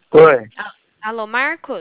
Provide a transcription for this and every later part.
Oi, Alô, Marcos?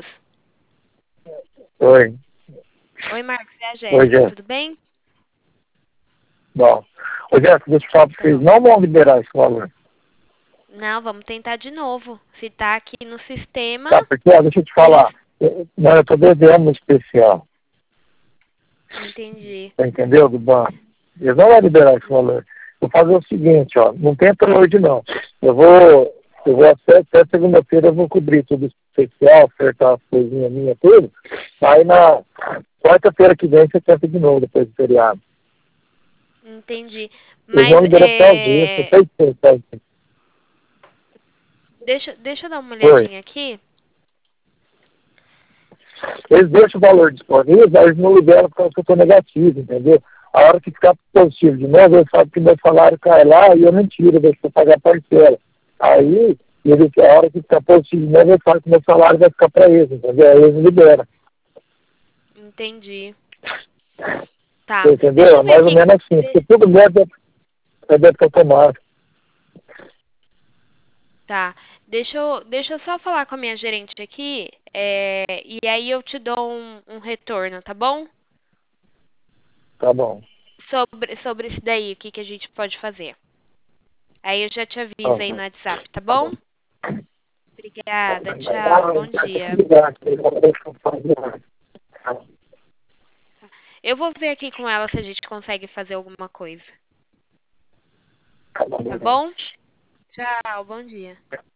oi, Oi, Marcos, é a oi, Jéssica, Jéssica. tudo bem? Bom, ô Jéssica, deixa eu falar pra Tá vocês, bom. não vão liberar esse valor. Não, vamos tentar de novo. Se tá aqui no sistema, Tá, porque, ó, deixa eu te eles... falar, eu tô devendo no especial, Entendi. tá entendeu, do banco? Eles não vão liberar esse valor. Vou fazer o seguinte, ó, não tenta hoje não. Eu vou até segunda-feira, eu vou cobrir tudo especial, acertar as coisinhas minhas, tudo. Aí na quarta-feira que vem você tenta de novo, depois do feriado. Entendi. Eles Mas vão liberar por causa disso, eu sei que você tá. deixa eu dar uma Oi. olhadinha aqui. Eles deixam o valor disponível, mas eles não liberam porque eu estou negativo, entendeu? A hora que ficar positivo de novo, eles sabem que meu salário cai lá e eu não tiro, deixo eu pagar parcela. Aí, a hora que ficar positivo de novo, eles sabem que meu salário vai ficar para eles, entendeu? Aí eles liberam. Entendi. Tá. Você Deixa entendeu? É eu ver mais ou aqui. menos assim, porque tudo é débito automático. Tá. Deixa eu só falar com a minha gerente aqui. E aí eu te dou um retorno, tá bom? Tá bom. Sobre isso daí, o que que a gente pode fazer. Aí eu já te aviso Tá aí no bom. WhatsApp, tá Tá bom. bom? Obrigada, tchau, bom dia. Eu vou ver aqui com ela se a gente consegue fazer alguma coisa, Tá bom. tá bom? Tchau, bom dia.